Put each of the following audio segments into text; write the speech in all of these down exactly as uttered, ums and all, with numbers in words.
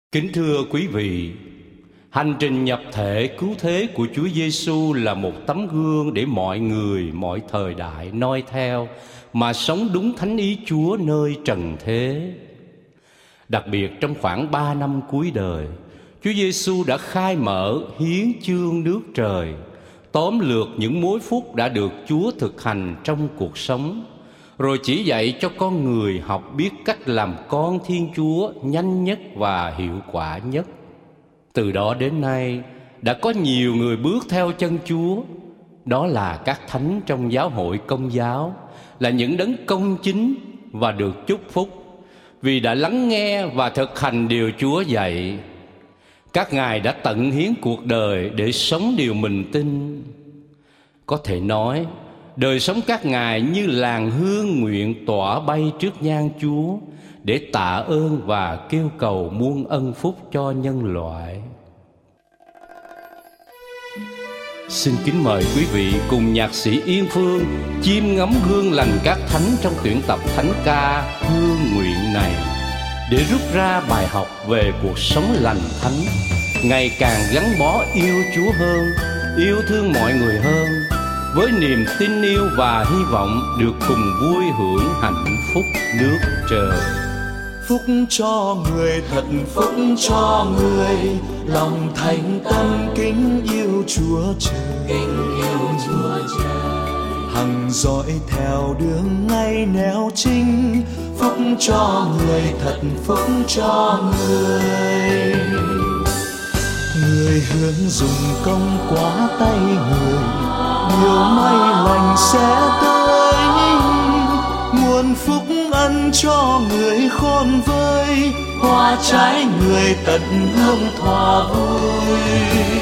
Kính thưa quý vị, hành trình nhập thể cứu thế của Chúa Giêsu là một tấm gương để mọi người, mọi thời đại noi theo mà sống đúng thánh ý Chúa nơi trần thế. Đặc biệt trong khoảng ba năm cuối đời, Chúa Giêsu đã khai mở hiến chương nước trời, tóm lược những mối phúc đã được Chúa thực hành trong cuộc sống, rồi chỉ dạy cho con người học biết cách làm con Thiên Chúa nhanh nhất và hiệu quả nhất. Từ đó đến nay, đã có nhiều người bước theo chân Chúa. Đó là các thánh trong giáo hội Công giáo, là những đấng công chính và được chúc phúc vì đã lắng nghe và thực hành điều Chúa dạy. Các ngài đã tận hiến cuộc đời để sống điều mình tin. Có thể nói, đời sống các ngài như làn hương nguyện tỏa bay trước nhan Chúa để tạ ơn và kêu cầu muôn ân phúc cho nhân loại. Xin kính mời quý vị cùng nhạc sĩ Yên Phương chiêm ngắm gương lành các thánh trong tuyển tập thánh ca Hương Nguyện này, để rút ra bài học về cuộc sống lành thánh, ngày càng gắn bó yêu Chúa hơn, yêu thương mọi người hơn, với niềm tin yêu và hy vọng được cùng vui hưởng hạnh phúc nước trời. Phúc cho người, thật phúc cho người, lòng thành tâm kính yêu Chúa trời, kính yêu Chúa trời. Hằng dõi theo đường ngay nẻo chính, phúc cho người, thật phúc cho người. Người hướng dùng công quá tay người, nhiều may lành sẽ tới. Nguồn phúc ân cho người khôn vơi, hoa trái người tận hương thỏa vui.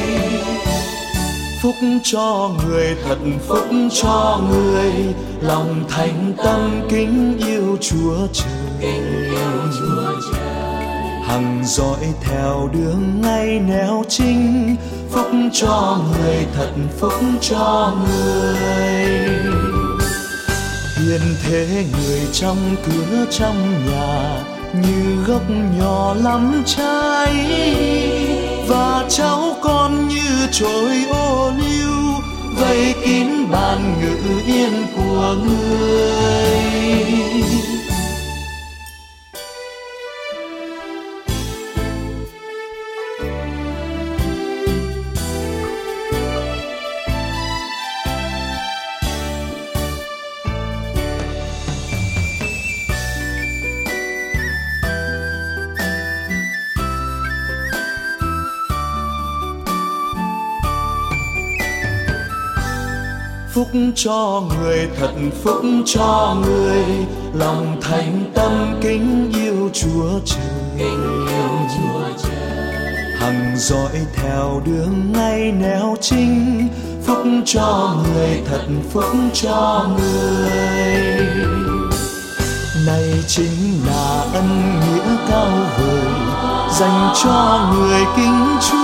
Phúc cho người, thật phúc cho người, lòng thành tâm kính yêu Chúa trời, kính yêu Chúa trời. Hằng dõi theo đường ngay nẻo chính, phúc cho người, thật phúc cho người. Hiền thế người trong cửa trong nhà, như gốc nhỏ lắm trái, và cháu con như chồi ô liu, vây kín bàn ngự yên của người. Phúc cho người, thật phúc cho người, lòng thành tâm kính yêu Chúa trời, kính yêu Chúa trời. Hằng dõi theo đường ngay nẻo chính, phúc cho người, thật phúc cho người. Này chính là ân nghĩa cao vời, dành cho người kính Chúa.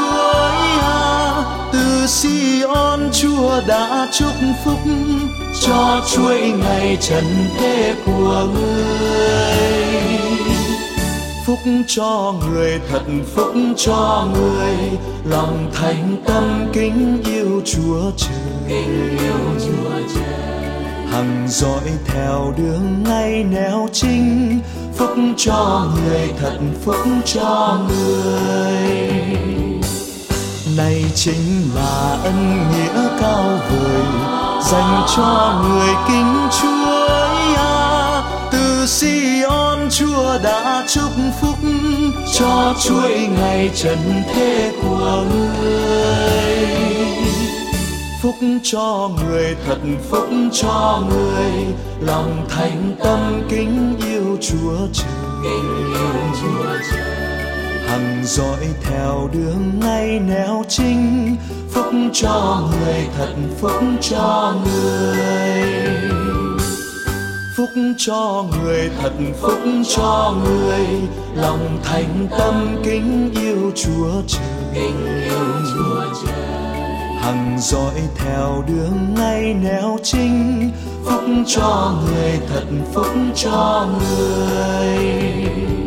Từ Sion Chúa đã chúc phúc cho chuỗi ngày trần thế của người. Phúc cho người, thật phúc cho người, lòng thành tâm kính yêu Chúa trời, kính yêu Chúa trời. Hằng dõi theo đường ngay nẻo chính, phúc cho người, thật phúc cho người. Này chính là ân nghĩa cao vời, dành cho người kính Chúa. Từ Sion Chúa đã chúc phúc cho chuỗi ngày trần thế của người. Phúc cho người, thật phúc cho người, lòng thành tâm kính yêu Chúa trời, kính yêu Chúa trời. Hằng dõi theo đường ngay nẻo chính, phúc cho người, thật phúc cho người. Phúc cho người, thật phúc cho người, lòng thành tâm kính yêu Chúa trời, kính yêu Chúa trời. Hằng dõi theo đường ngay nẻo chính, phúc cho người, thật phúc cho người.